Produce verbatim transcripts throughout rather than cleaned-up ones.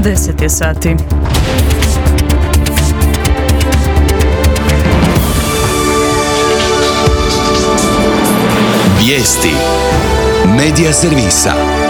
deset je sati. Vijesti Medija servisa.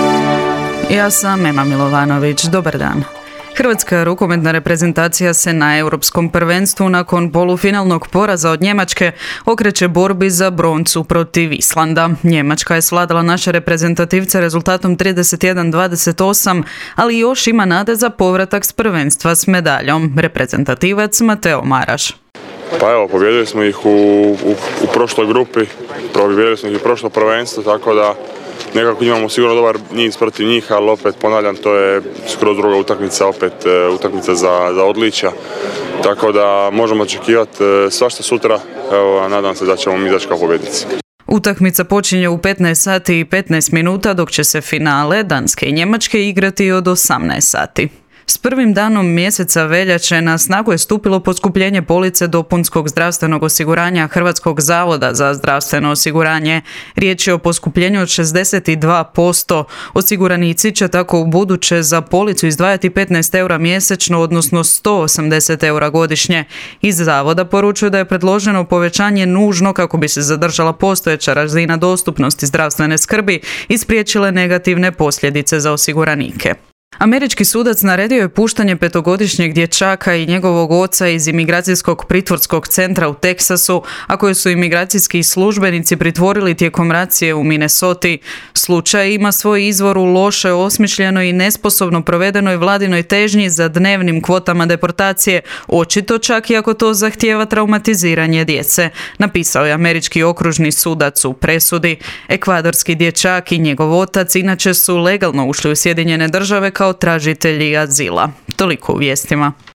Ja sam Ema Milovanović. Dobar dan. Hrvatska rukometna reprezentacija se na Europskom prvenstvu nakon polufinalnog poraza od Njemačke okreće borbi za broncu protiv Islanda. Njemačka je svladala naše reprezentativce rezultatom trideset jedan dvadeset osam, ali još ima nade za povratak s prvenstva s medaljom. Reprezentativac Mateo Maraš. Pa evo, pobjedili smo ih u, u, u prošloj grupi, pobjedili smo ih u prošlo prvenstvo, tako da nekako imamo sigurno dobar niz protiv njih, ali opet ponavljam, to je skroz druga utakmica, opet utakmica za, za odličja, tako da možemo očekivati svašta sutra, evo, nadam se da ćemo mi izaći kao pobjednici. Utakmica počinje u petnaest sati i petnaest minuta, dok će se finale Danske i Njemačke igrati od osamnaest sati. S prvim danom mjeseca veljače na snagu je stupilo poskupljenje police dopunskog zdravstvenog osiguranja Hrvatskog zavoda za zdravstveno osiguranje. Riječ je o poskupljenju od šezdeset dva posto. Osiguranici će tako u buduće za policu izdvajati petnaest eura mjesečno, odnosno sto osamdeset eura godišnje. Iz zavoda poručuju da je predloženo povećanje nužno kako bi se zadržala postojeća razina dostupnosti zdravstvene skrbi i spriječile negativne posljedice za osiguranike. Američki sudac naredio je puštanje petogodišnjeg dječaka i njegovog oca iz imigracijskog pritvorskog centra u Teksasu, a koje su imigracijski službenici pritvorili tijekom racije u Minnesoti. Slučaj ima svoj izvor u loše osmišljenoj i nesposobno provedenoj vladinoj težnji za dnevnim kvotama deportacije, očito čak i ako to zahtijeva traumatiziranje djece, napisao je američki okružni sudac u presudi. Ekvadorski dječak i njegov otac inače su legalno ušli u Sjedinjene države kao tražitelji azila. Toliko u vijestima.